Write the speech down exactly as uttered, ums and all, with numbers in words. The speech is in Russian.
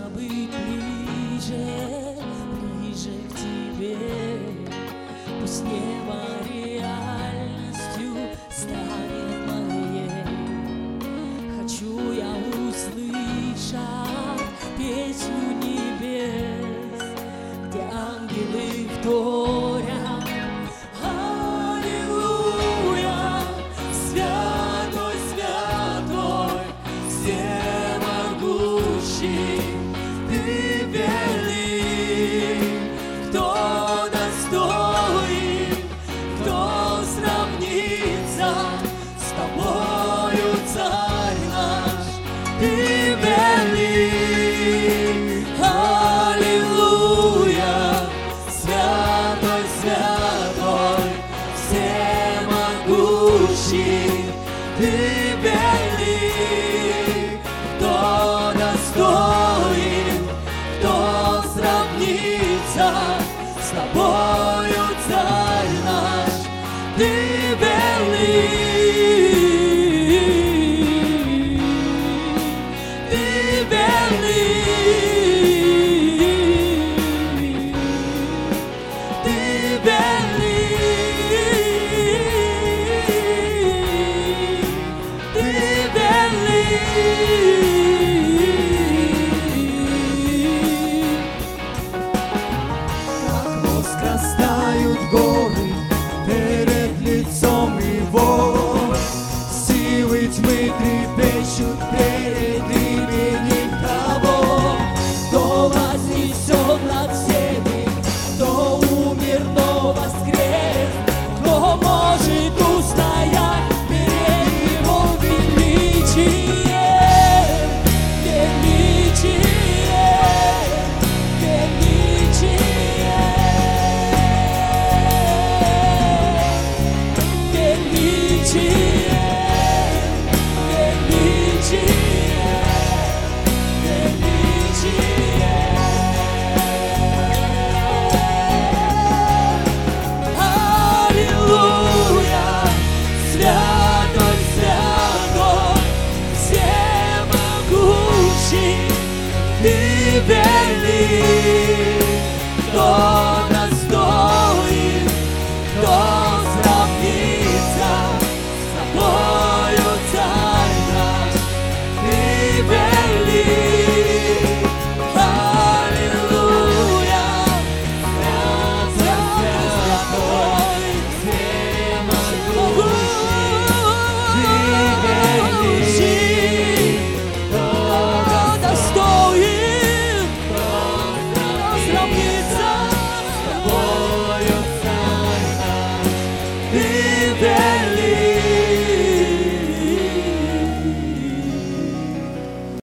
быть ближе, ближе к Тебе. Пусть небо реальностью станет моей. Хочу я услышать песню небес, где ангелы вторят. Аллилуйя, святой, святой, всемогущий, Ты велик. Кто достоин, кто сравнится с Тобою, Царь наш, Ты велик. Аллилуйя, святой, святой, всемогущий, Ты велик. Кто достоин, кто сравнится с Тобою, Царь наш, Ты велик. Ты велик. Ты велик. Ты велик. Как воскрастают горы перед лицом Его, силы тьмы трепещут перед именем того, кто вознесен над всеми, кто умер, но воскрес, кто может устоять перед Его величием, величием, величием, величием, величием. Аллилуйя, святой, святой, всемогущий, Ты велик.